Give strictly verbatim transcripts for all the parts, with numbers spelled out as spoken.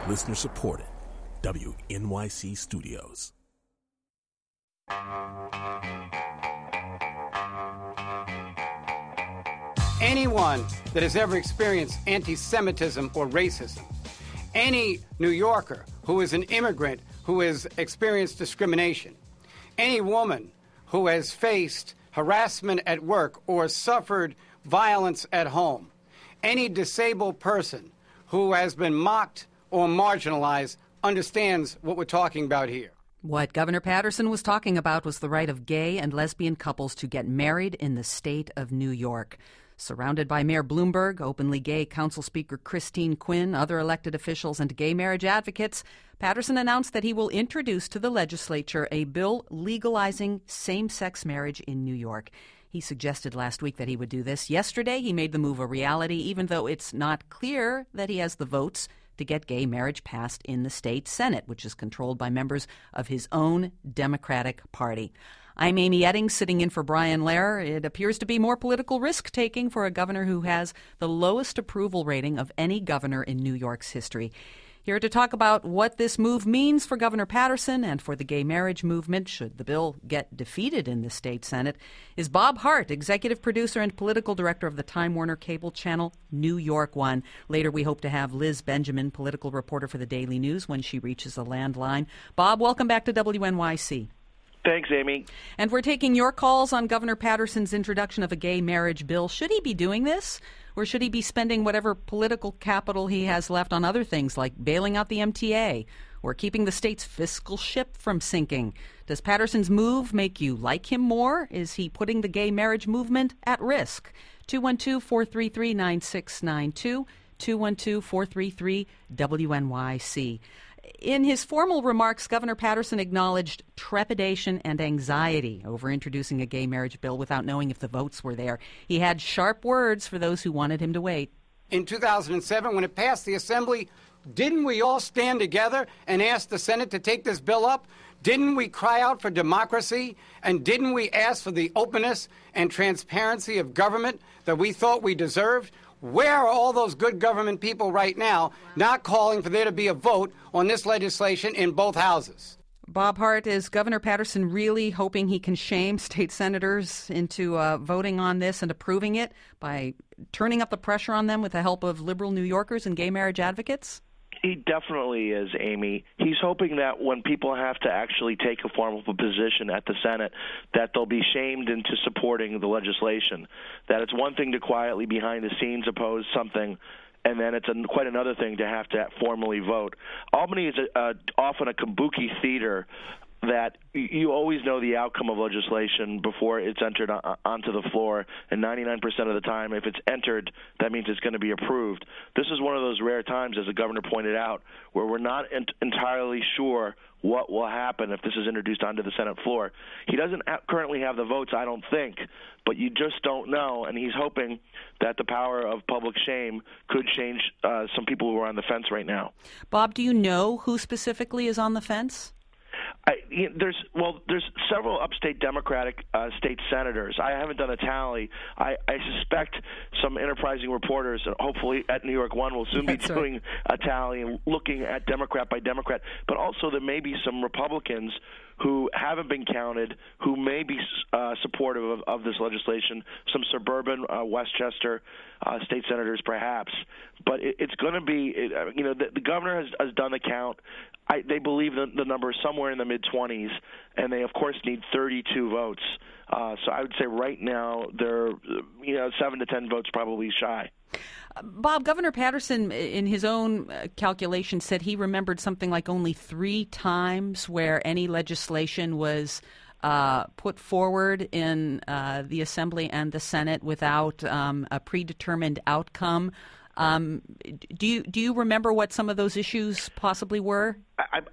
Listener supported. W N Y C Studios. Anyone that has ever experienced anti-Semitism or racism, any New Yorker who is an immigrant who has experienced discrimination, any woman who has faced harassment at work or suffered violence at home, any disabled person who has been mocked or marginalized understands what we're talking about here. What Governor Paterson was talking about was the right of gay and lesbian couples to get married in the state of New York. Surrounded by Mayor Bloomberg, openly gay Council Speaker Christine Quinn, other elected officials, and gay marriage advocates, Paterson announced that he will introduce to the legislature a bill legalizing same-sex marriage in New York. He suggested last week that he would do this. Yesterday, he made the move a reality, even though it's not clear that he has the votes to get gay marriage passed in the state Senate, which is controlled by members of his own Democratic Party. I'm Amy Eddings, sitting in for Brian Lehrer. It appears to be more political risk-taking for a governor who has the lowest approval rating of any governor in New York's history. Here to talk about what this move means for Governor Paterson and for the gay marriage movement, should the bill get defeated in the state Senate, is Bob Hart, executive producer and political director of the Time Warner cable channel New York One. Later, we hope to have Liz Benjamin, political reporter for the Daily News, when she reaches a landline. Bob, welcome back to W N Y C. Thanks, Amy. And we're taking your calls on Governor Paterson's introduction of a gay marriage bill. Should he be doing this, or should he be spending whatever political capital he has left on other things like bailing out the M T A or keeping the state's fiscal ship from sinking? Does Paterson's move make you like him more? Is he putting the gay marriage movement at risk? two one two, four three three, nine six nine two, two one two, four three three, W N Y C. In his formal remarks, Governor Paterson acknowledged trepidation and anxiety over introducing a gay marriage bill without knowing if the votes were there. He had sharp words for those who wanted him to wait. In two thousand seven, when it passed the Assembly, didn't we all stand together and ask the Senate to take this bill up? Didn't we cry out for democracy? And didn't we ask for the openness and transparency of government that we thought we deserved? Where are all those good government people right now not calling for there to be a vote on this legislation in both houses? Bob Hart, is Governor Paterson really hoping he can shame state senators into uh, voting on this and approving it by turning up the pressure on them with the help of liberal New Yorkers and gay marriage advocates? He definitely is, Amy. He's hoping that when people have to actually take a form of a position at the Senate, that they'll be shamed into supporting the legislation. That it's one thing to quietly behind the scenes oppose something, and then it's a, quite another thing to have to formally vote. Albany is a, a, often a kabuki theater that you always know the outcome of legislation before it's entered on, onto the floor, and ninety-nine percent of the time, if it's entered, that means it's going to be approved. This is one of those rare times, as the governor pointed out, where we're not ent- entirely sure what will happen if this is introduced onto the Senate floor. He doesn't ha- currently have the votes, I don't think, but you just don't know, and he's hoping that the power of public shame could change uh, some people who are on the fence right now. Bob, do you know who specifically is on the fence? I, you know, there's well, there's several upstate Democratic uh, state senators. I haven't done a tally. I, I suspect some enterprising reporters, hopefully at New York One, will soon That's be doing right. a tally and looking at Democrat by Democrat. But also there may be some Republicans who haven't been counted, who may be uh, supportive of, of this legislation, some suburban uh, Westchester uh, state senators perhaps. But it, it's going to be, it, you know, the, the governor has, has done the count. I, they believe the, the number is somewhere in the mid-twenties, and they, of course, need thirty-two votes. Uh, so I would say right now they're, you know, seven to ten votes probably shy. Bob, Governor Paterson, in his own calculation, said he remembered something like only three times where any legislation was uh, put forward in uh, the Assembly and the Senate without um, a predetermined outcome. Um, do you do you remember what some of those issues possibly were? I, I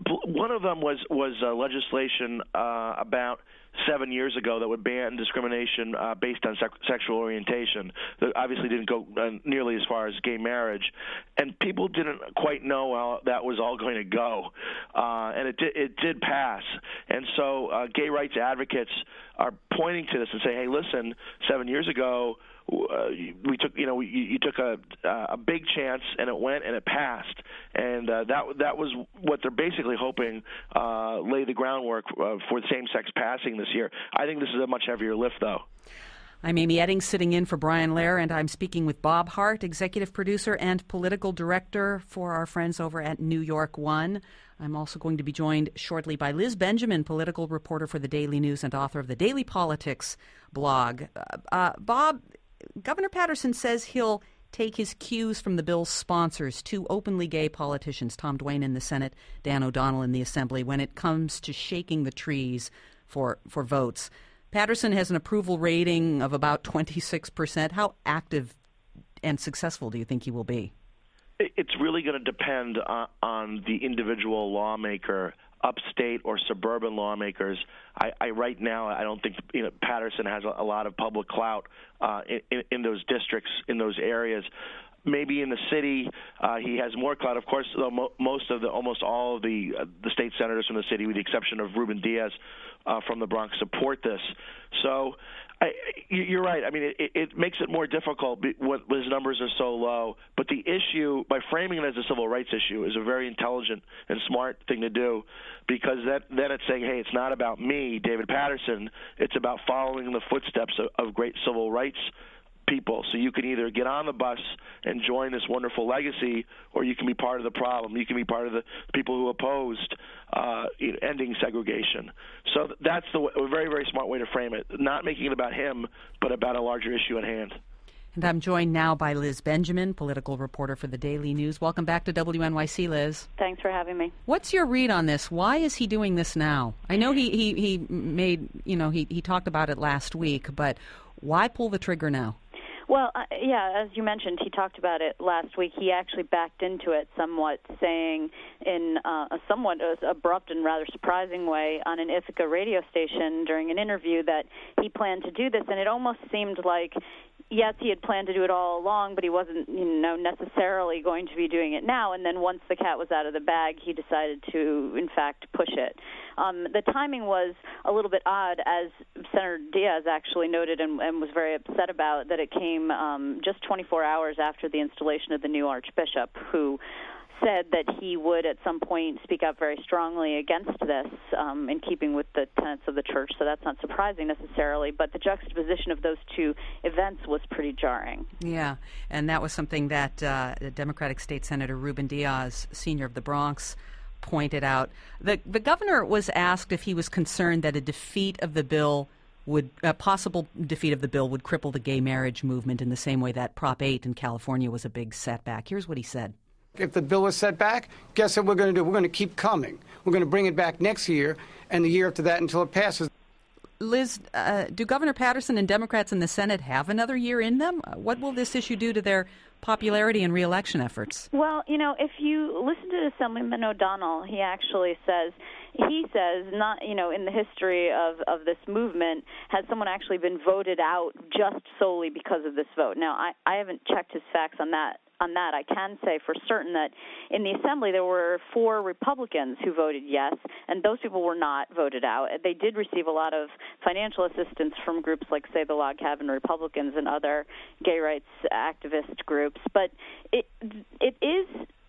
one of them was was uh, legislation uh, about seven years ago that would ban discrimination uh, based on sec- sexual orientation. That obviously didn't go uh, nearly as far as gay marriage, and people didn't quite know how that was all going to go, uh, and it did, it did pass. And so uh, gay rights advocates are pointing to this and say, hey, listen, seven years ago, Uh, we took, you know, you, you took a a big chance, and it went, and it passed, and uh, that that was what they're basically hoping uh, lay the groundwork uh, for the same-sex passing this year. I think this is a much heavier lift, though. I'm Amy Eddings, sitting in for Brian Lehrer, and I'm speaking with Bob Hart, executive producer and political director for our friends over at New York One. I'm also going to be joined shortly by Liz Benjamin, political reporter for the Daily News and author of the Daily Politics blog. Uh, uh, Bob, Governor Paterson says he'll take his cues from the bill's sponsors, two openly gay politicians, Tom Duane in the Senate, Dan O'Donnell in the Assembly, when it comes to shaking the trees for, for votes. Paterson has an approval rating of about twenty-six percent. How active and successful do you think he will be? It's really going to depend on, on the individual lawmaker. Upstate or suburban lawmakers, I, I right now I don't think you know Paterson has a, a lot of public clout uh, in, in those districts, in those areas. Maybe in the city uh, he has more clout. Of course, though, mo- most of the, almost all of the uh, the state senators from the city, with the exception of Ruben Diaz uh, from the Bronx, support this. So I, you're right. I mean, it, it makes it more difficult when his numbers are so low. But the issue, by framing it as a civil rights issue, is a very intelligent and smart thing to do, because that, then it's saying, hey, it's not about me, David Paterson. It's about following the footsteps of, of great civil rights people. So you can either get on the bus and join this wonderful legacy, or you can be part of the problem. You can be part of the people who opposed uh, ending segregation. So that's the a very, very smart way to frame it, not making it about him, but about a larger issue at hand. And I'm joined now by Liz Benjamin, political reporter for the Daily News. Welcome back to W N Y C, Liz. Thanks for having me. What's your read on this? Why is he doing this now? I know he, he, he made, you know, he, he talked about it last week, but why pull the trigger now? Well, uh, yeah, as you mentioned, he talked about it last week. He actually backed into it somewhat, saying in uh, a somewhat abrupt and rather surprising way on an Ithaca radio station during an interview that he planned to do this, and it almost seemed like, yes, he had planned to do it all along, but he wasn't, you know, necessarily going to be doing it now. And then once the cat was out of the bag, he decided to, in fact, push it. Um, the timing was a little bit odd, as Senator Diaz actually noted and, and was very upset about, that it came um, just twenty-four hours after the installation of the new archbishop, who said that he would at some point speak out very strongly against this, um, in keeping with the tenets of the church. So that's not surprising necessarily, but the juxtaposition of those two events was pretty jarring. Yeah, and that was something that uh, Democratic State Senator Ruben Diaz, senior of the Bronx, pointed out. The, the governor was asked if he was concerned that a defeat of the bill would, a possible defeat of the bill would cripple the gay marriage movement in the same way that Prop eight in California was a big setback. Here's what he said. If the bill is set back, guess what we're going to do? We're going to keep coming. We're going to bring it back next year and the year after that until it passes. Liz, uh, do Governor Paterson and Democrats in the Senate have another year in them? What will this issue do to their popularity and reelection efforts? Well, you know, if you listen to Assemblyman O'Donnell, he actually says, he says, not, you know, in the history of, of this movement, has someone actually been voted out just solely because of this vote? Now, I, I haven't checked his facts on that. On that, I can say for certain that in the Assembly there were four Republicans who voted yes, and those people were not voted out. They did receive a lot of financial assistance from groups like, say, the Log Cabin Republicans and other gay rights activist groups. But it it is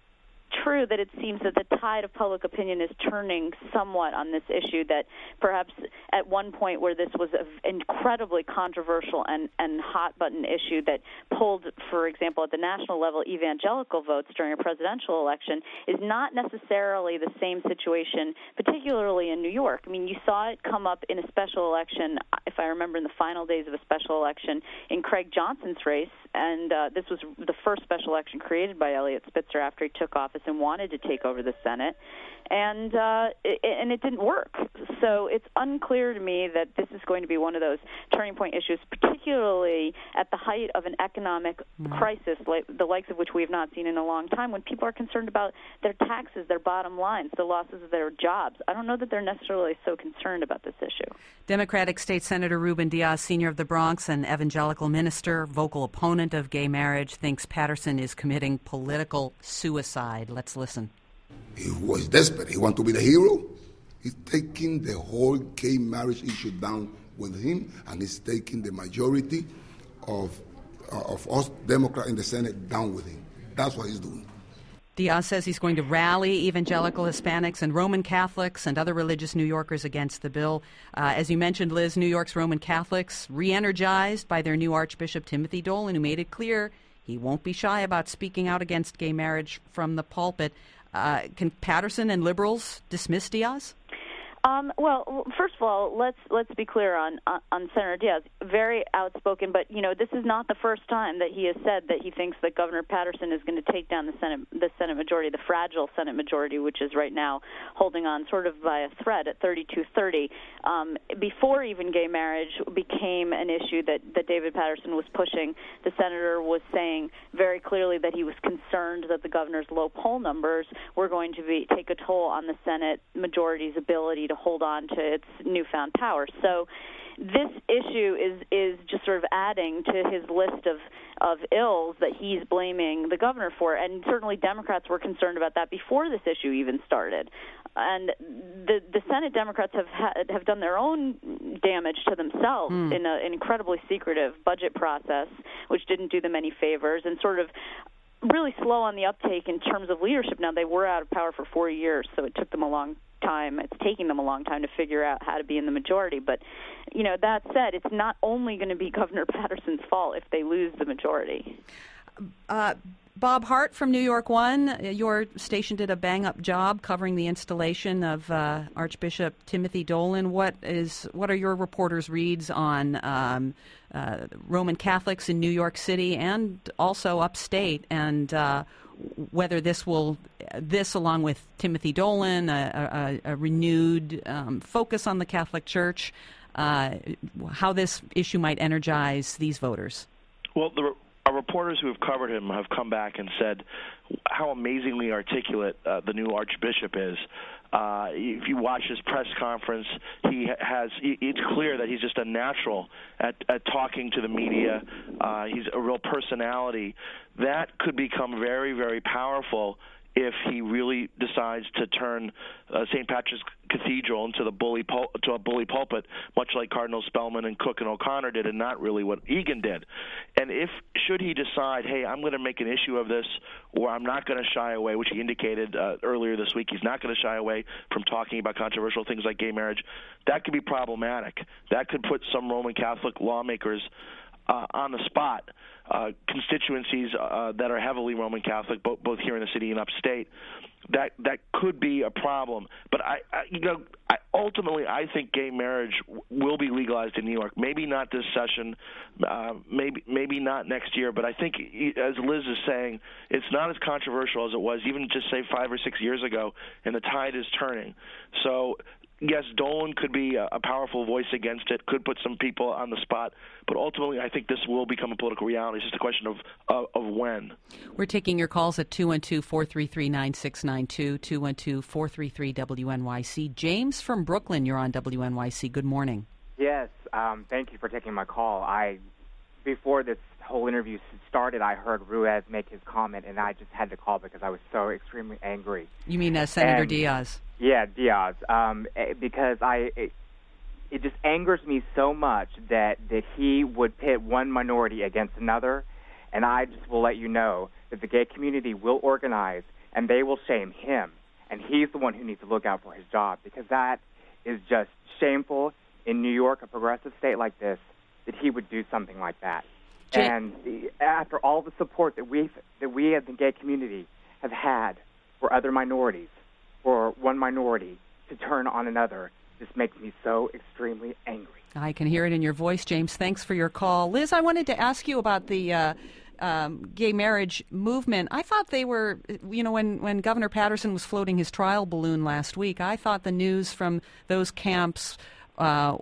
true that it seems that the tide of public opinion is turning somewhat on this issue, that perhaps at one point where this was an incredibly controversial and, and hot-button issue that pulled, for example, at the national level, evangelical votes during a presidential election, is not necessarily the same situation, particularly in New York. I mean, you saw it come up in a special election, if I remember, in the final days of a special election in Craig Johnson's race, and uh, this was the first special election created by Eliot Spitzer after he took office, in Patterson wanted to take over the Senate, and uh, it, and it didn't work. So it's unclear to me that this is going to be one of those turning point issues, particularly at the height of an economic mm. crisis, like the likes of which we have not seen in a long time, when people are concerned about their taxes, their bottom lines, the losses of their jobs. I don't know that they're necessarily so concerned about this issue. Democratic State Senator Ruben Diaz, Senior of the Bronx, an evangelical minister, vocal opponent of gay marriage, thinks Patterson is committing political suicide. Let's listen. He was desperate. He wanted to be the hero. He's taking the whole gay marriage issue down with him, and he's taking the majority of uh, of us Democrats in the Senate down with him. That's what he's doing. Diaz says he's going to rally evangelical Hispanics and Roman Catholics and other religious New Yorkers against the bill. Uh, as you mentioned, Liz, New York's Roman Catholics re-energized by their new Archbishop Timothy Dolan, who made it clear he won't be shy about speaking out against gay marriage from the pulpit. Uh, can Patterson and liberals dismiss Diaz? Um, well, first of all, let's let's be clear on on Senator Diaz. Very outspoken, but you know this is not the first time that he has said that he thinks that Governor Patterson is going to take down the Senate the Senate majority, the fragile Senate majority, which is right now holding on sort of by a thread at thirty-two thirty. Um, before even gay marriage became an issue that, that David Patterson was pushing, the senator was saying very clearly that he was concerned that the governor's low poll numbers were going to be take a toll on the Senate majority's ability to hold on to its newfound power. So this issue is is just sort of adding to his list of, of ills that he's blaming the governor for. And certainly Democrats were concerned about that before this issue even started. And the the Senate Democrats have had, have done their own damage to themselves mm. in a, an incredibly secretive budget process, which didn't do them any favors, and sort of really slow on the uptake in terms of leadership. Now, they were out of power for four years, so it took them a long time. It's taking them a long time to figure out how to be in the majority. But, you know, that said, it's not only going to be Governor Patterson's fault if they lose the majority. Uh, Bob Hart from New York One, your station did a bang-up job covering the installation of uh, Archbishop Timothy Dolan. What is what are your reporters' reads on um, uh, Roman Catholics in New York City and also upstate, and uh, whether this will, this along with Timothy Dolan, a, a, a renewed um, focus on the Catholic Church, uh, how this issue might energize these voters? Well, the Our reporters who have covered him have come back and said how amazingly articulate uh, the new Archbishop is. Uh, if you watch his press conference, he has. It's clear that he's just a natural at, at talking to the media. Uh, he's a real personality. That could become very, very powerful if he really decides to turn uh, Saint Patrick's Cathedral into the bully pul- to a bully pulpit, much like Cardinal Spellman and Cook and O'Connor did, and not really what Egan did. And if should he decide, hey, I'm going to make an issue of this, or I'm not going to shy away, which he indicated uh, earlier this week, he's not going to shy away from talking about controversial things like gay marriage, that could be problematic. That could put some Roman Catholic lawmakers uh, on the spot. Uh, constituencies uh, that are heavily Roman Catholic, both, both here in the city and upstate, that that could be a problem. But I, I you know, I, ultimately, I think gay marriage w- will be legalized in New York. Maybe not this session, uh, maybe maybe not next year. But I think, as Liz is saying, it's not as controversial as it was even just say five or six years ago, and the tide is turning. So. Yes, Dolan could be a, a powerful voice against it, could put some people on the spot, but ultimately I think this will become a political reality. It's just a question of uh, of when. We're taking your calls at two one two, four three three, nine six nine two, two one two, four three three, W N Y C. James from Brooklyn, you're on W N Y C. Good morning. Yes, um, thank you for taking my call. I Before this whole interview started, I heard Ruiz make his comment, and I just had to call because I was so extremely angry. You mean uh, Senator and, Diaz? Yeah, Diaz, um, because I it, it just angers me so much that, that he would pit one minority against another, and I just will let you know that the gay community will organize, and they will shame him, and he's the one who needs to look out for his job, because that is just shameful in New York, a progressive state like this, that he would do something like that. Jay- and the, after all the support that we that we as the gay community have had for other minorities, for one minority to turn on another, just makes me so extremely angry. I can hear it in your voice, James. Thanks for your call. Liz, I wanted to ask you about the uh, um, gay marriage movement, I thought they were, you know, when, when Governor Patterson was floating his trial balloon last week, I thought the news from those camps uh,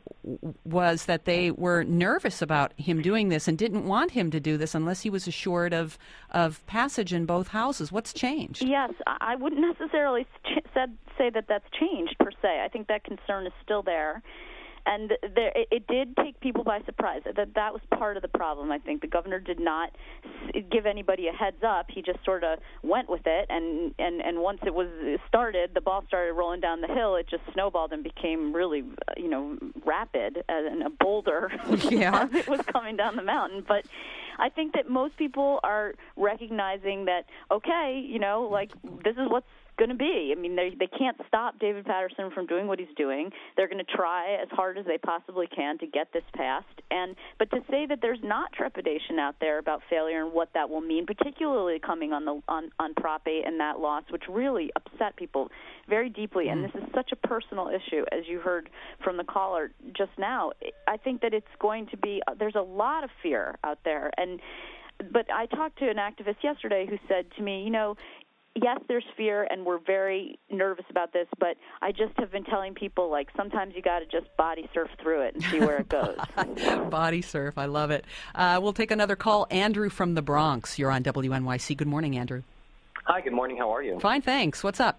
was that they were nervous about him doing this and didn't want him to do this unless he was assured of, of passage in both houses. What's changed? Yes, I wouldn't necessarily ch- said, say that that's changed per se. I think that concern is still there. And there, it, it did take people by surprise. That that was part of the problem. I think the governor did not give anybody a heads up. He just sort of went with it, and, and, and once it was started, the ball started rolling down the hill. It just snowballed and became really, you know, rapid and a boulder yeah. as it was coming down the mountain. But I think that most people are recognizing that, okay, you know, like this is what's going to be. I mean, they they can't stop David Patterson from doing what he's doing. They're going to try as hard as they possibly can to get this passed. And but to say that there's not trepidation out there about failure and what that will mean, particularly coming on the on, on Prop eight and that loss, which really upset people very deeply. And this is such a personal issue, as you heard from the caller just now. I think that it's going to be. There's a lot of fear out there, and but I talked to an activist yesterday who said to me, you know, yes, there's fear, and we're very nervous about this, but I just have been telling people, like, sometimes you got to just body surf through it and see where it goes. Body surf. I love it. Uh, we'll take another call. Andrew from the Bronx. You're on W N Y C. Good morning, Andrew. Hi, good morning. How are you? Fine, thanks. What's up?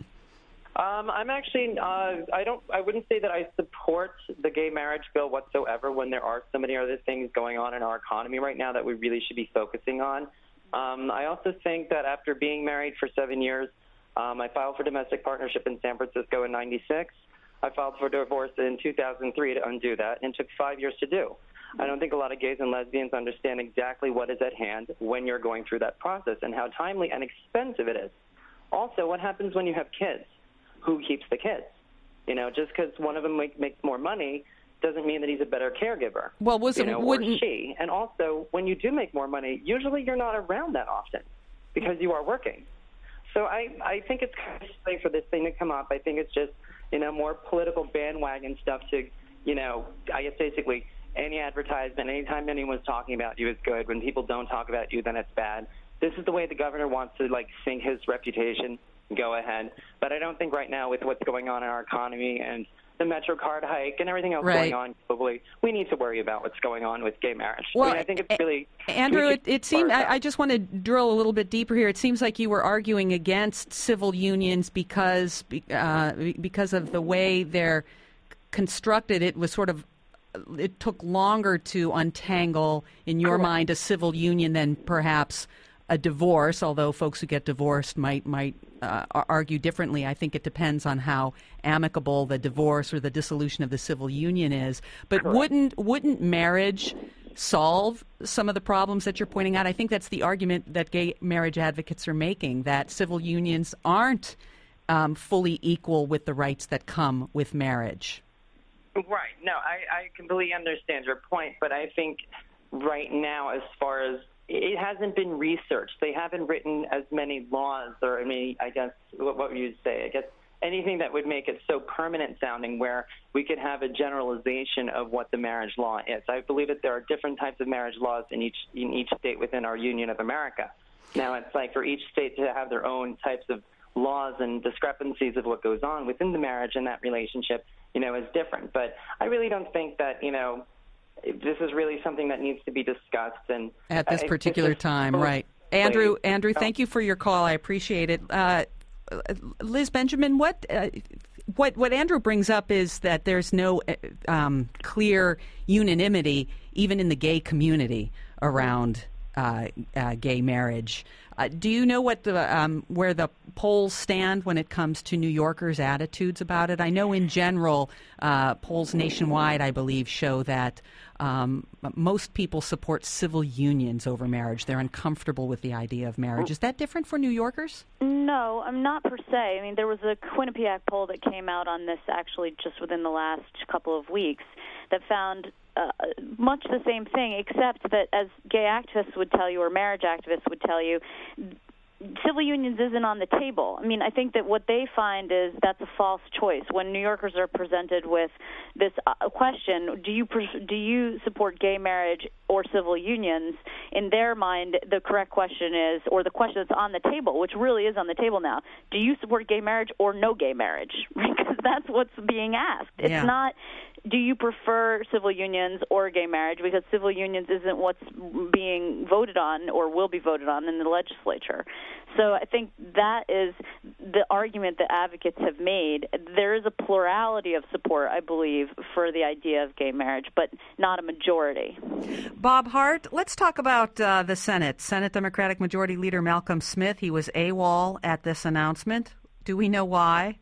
Um, I'm actually, uh, I don't, I wouldn't say that I support the gay marriage bill whatsoever when there are so many other things going on in our economy right now that we really should be focusing on. Um, I also think that after being married for seven years, um, I filed for domestic partnership in San Francisco in ninety-six. I filed for divorce in two thousand three to undo that, and it took five years to do. I don't think a lot of gays and lesbians understand exactly what is at hand when you're going through that process and how timely and expensive it is. Also, what happens when you have kids? Who keeps the kids? You know, just because one of them make, makes more money doesn't mean that he's a better caregiver. Well, was it, you know, wouldn't... or she. And also, when you do make more money, usually you're not around that often because you are working. So I, I think it's kind of silly for this thing to come up. I think it's just, you know, more political bandwagon stuff to, you know, I guess basically any advertisement, anytime anyone's talking about you is good. When people don't talk about you, then it's bad. This is the way the governor wants to, like, sink his reputation. Go ahead. But I don't think right now with what's going on in our economy and the MetroCard hike and everything else right. going on, probably we need to worry about what's going on with gay marriage. Well, I mean, I think it's really... Andrew, it, it seemed, I, I just want to drill a little bit deeper here. It seems like you were arguing against civil unions because, uh, because of the way they're constructed. It was sort of, it took longer to untangle, in your Correct. mind, a civil union than perhaps a divorce, although folks who get divorced might might uh, argue differently. I think it depends on how amicable the divorce or the dissolution of the civil union is. But Correct. wouldn't wouldn't marriage solve some of the problems that you're pointing out? I think that's the argument that gay marriage advocates are making, that civil unions aren't um, fully equal with the rights that come with marriage. Right. No, I, I completely understand your point, but I think right now, as far as it hasn't been researched. They haven't written as many laws or, I mean, I guess, what, what would you say? I guess anything that would make it so permanent sounding where we could have a generalization of what the marriage law is. I believe that there are different types of marriage laws in each in each state within our Union of America. Now, it's like for each state to have their own types of laws and discrepancies of what goes on within the marriage and that relationship, you know, is different. But I really don't think that, you know, this is really something that needs to be discussed. And at this I, particular this time, right. Andrew, Andrew, thank you for your call. I appreciate it. Uh, Liz Benjamin, what, uh, what what Andrew brings up is that there's no um, clear unanimity, even in the gay community, around uh, uh, gay marriage. Uh, do you know what the um, where the polls stand when it comes to New Yorkers' attitudes about it? I know in general, uh, polls nationwide, I believe, show that um, most people support civil unions over marriage. They're uncomfortable with the idea of marriage. Is that different for New Yorkers? No, I'm not per se. I mean, there was a Quinnipiac poll that came out on this actually just within the last couple of weeks that found Uh, much the same thing, except that, as gay activists would tell you or marriage activists would tell you, civil unions isn't on the table. I mean, I think that what they find is that's a false choice. When New Yorkers are presented with this uh, question, do you do you support gay marriage or civil unions? In their mind, the correct question is, or the question that's on the table, which really is on the table now, do you support gay marriage or no gay marriage? Because that's what's being asked. It's yeah. not, do you prefer civil unions or gay marriage? Because civil unions isn't what's being voted on or will be voted on in the legislature. So I think that is the argument that advocates have made. There is a plurality of support, I believe, for the idea of gay marriage, but not a majority. Bob Hart, let's talk about uh, the Senate. Senate Democratic Majority Leader Malcolm Smith, he was AWOL at this announcement. Do we know why?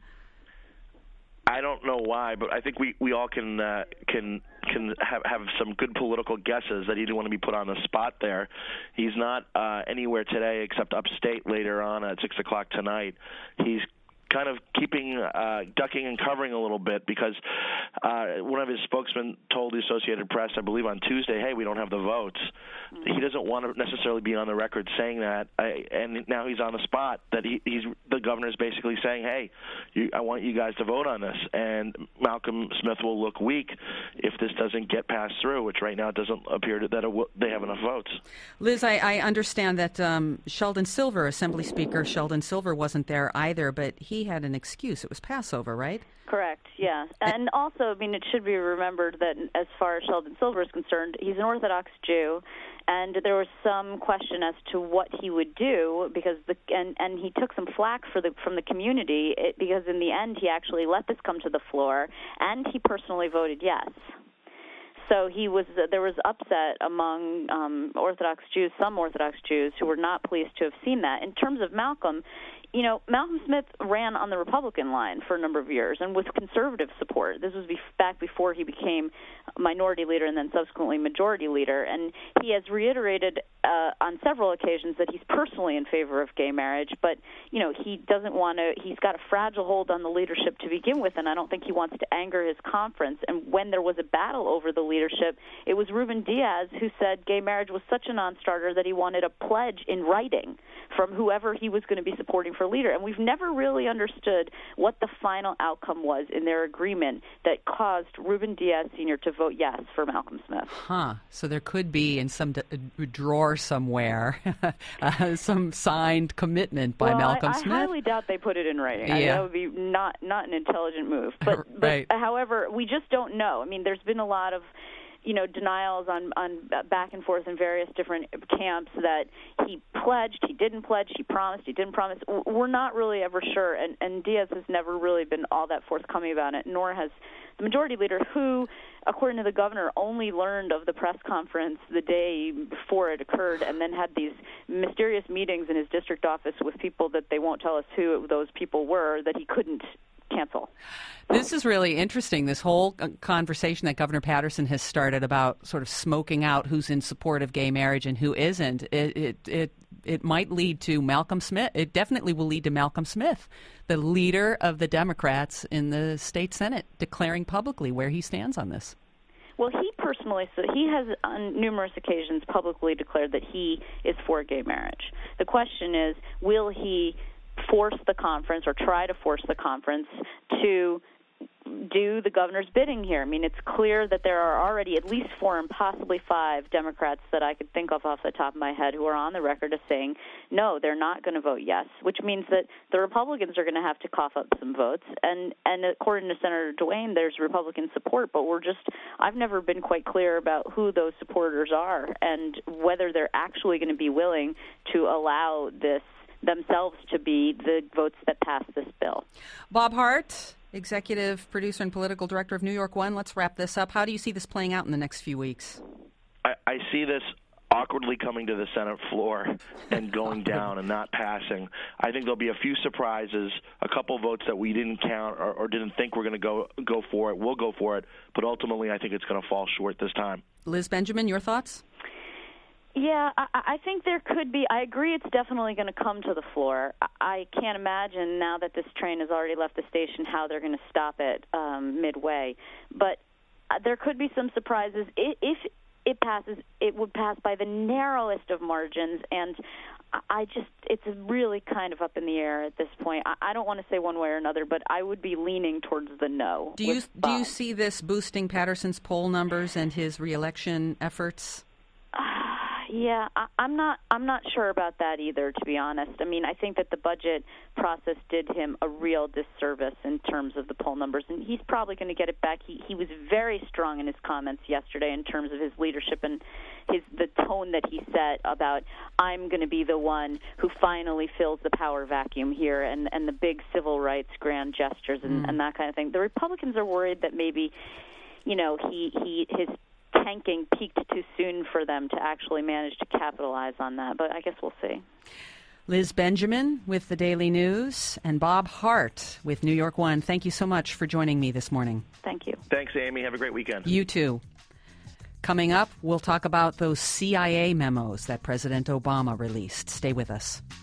I don't know why, but I think we, we all can uh, can can have, have some good political guesses that he didn't want to be put on the spot there. He's not uh, anywhere today except upstate later on at six o'clock tonight. He's kind of keeping, uh, ducking and covering a little bit because uh, one of his spokesmen told the Associated Press, I believe on Tuesday, hey, we don't have the votes. Mm-hmm. He doesn't want to necessarily be on the record saying that, I, and now he's on the spot that he, he's the governor's basically saying, hey, you, I want you guys to vote on this, and Malcolm Smith will look weak if this doesn't get passed through, which right now it doesn't appear that it w- they have enough votes. Liz, I, I understand that um, Sheldon Silver, Assembly Speaker Sheldon Silver, wasn't there either, but he had an excuse. It was Passover, right? Correct, yeah. And also, I mean, it should be remembered that as far as Sheldon Silver is concerned, he's an Orthodox Jew, and there was some question as to what he would do because the and, and he took some flack for the from the community it, because in the end he actually let this come to the floor, and he personally voted yes. So he was. There was upset among um, Orthodox Jews, some Orthodox Jews, who were not pleased to have seen that. In terms of Malcolm, you know, Malcolm Smith ran on the Republican line for a number of years and with conservative support. This was be- back before he became minority leader and then subsequently majority leader. And he has reiterated uh, on several occasions that he's personally in favor of gay marriage, but, you know, he doesn't want to, he's got a fragile hold on the leadership to begin with, and I don't think he wants to anger his conference. And when there was a battle over the leadership, it was Ruben Diaz who said gay marriage was such a non-starter that he wanted a pledge in writing from whoever he was going to be supporting for leader. And we've never really understood what the final outcome was in their agreement that caused Ruben Diaz Senior to vote yes for Malcolm Smith. Huh. So there could be in some d- drawer somewhere uh, some signed commitment by well, Malcolm I, I Smith. I highly doubt they put it in writing. Yeah. I, that would be not, not an intelligent move. But, right. but however, we just don't know. I mean, there's been a lot of you know, denials on, on back and forth in various different camps that he pledged, he didn't pledge, he promised, he didn't promise. We're not really ever sure, and, and Diaz has never really been all that forthcoming about it, nor has the majority leader, who, according to the governor, only learned of the press conference the day before it occurred and then had these mysterious meetings in his district office with people that they won't tell us who those people were that he couldn't cancel. This is really interesting, this whole conversation that Governor Patterson has started about sort of smoking out who's in support of gay marriage and who isn't. It, it, it, it might lead to Malcolm Smith. It definitely will lead to Malcolm Smith, the leader of the Democrats in the state Senate, declaring publicly where he stands on this. Well, he personally, so he has on numerous occasions publicly declared that he is for gay marriage. The question is, will he force the conference or try to force the conference to do the governor's bidding here? I mean, it's clear that there are already at least four and possibly five Democrats that I could think of off the top of my head who are on the record as saying, no, they're not going to vote yes, which means that the Republicans are going to have to cough up some votes. And, and according to Senator Duane, there's Republican support, but we're just, I've never been quite clear about who those supporters are and whether they're actually going to be willing to allow this themselves to be the votes that pass this bill. Bob Hart, executive producer and political director of New York One. Let's wrap this up. How do you see this playing out in the next few weeks? I, I see this awkwardly coming to the Senate floor and going down and not passing. I think there'll be a few surprises, a couple votes that we didn't count or, or didn't think were going to go go for it. We'll go for it, but ultimately I think it's going to fall short this time. Liz Benjamin, your thoughts? Yeah, I, I think there could be. I agree it's definitely going to come to the floor. I can't imagine now that this train has already left the station how they're going to stop it um, midway. But there could be some surprises. If it passes, it would pass by the narrowest of margins, and I just, it's really kind of up in the air at this point. I, I don't want to say one way or another, but I would be leaning towards the no. Do you do you see this boosting Patterson's poll numbers and his reelection efforts? Yeah, I, I'm not. I'm not sure about that either, to be honest. I mean, I think that the budget process did him a real disservice in terms of the poll numbers, and he's probably going to get it back. He he was very strong in his comments yesterday in terms of his leadership and his the tone that he set about I'm going to be the one who finally fills the power vacuum here, and and the big civil rights grand gestures and, mm. and that kind of thing. The Republicans are worried that maybe, you know, he he his tanking peaked too soon for them to actually manage to capitalize on that, but I guess we'll see. Liz Benjamin with the Daily News and Bob Hart with New York One. Thank you so much for joining me this morning. Thank you. Thanks, Amy. Have a great weekend. You too. Coming up, we'll talk about those C I A memos that President Obama released. Stay with us.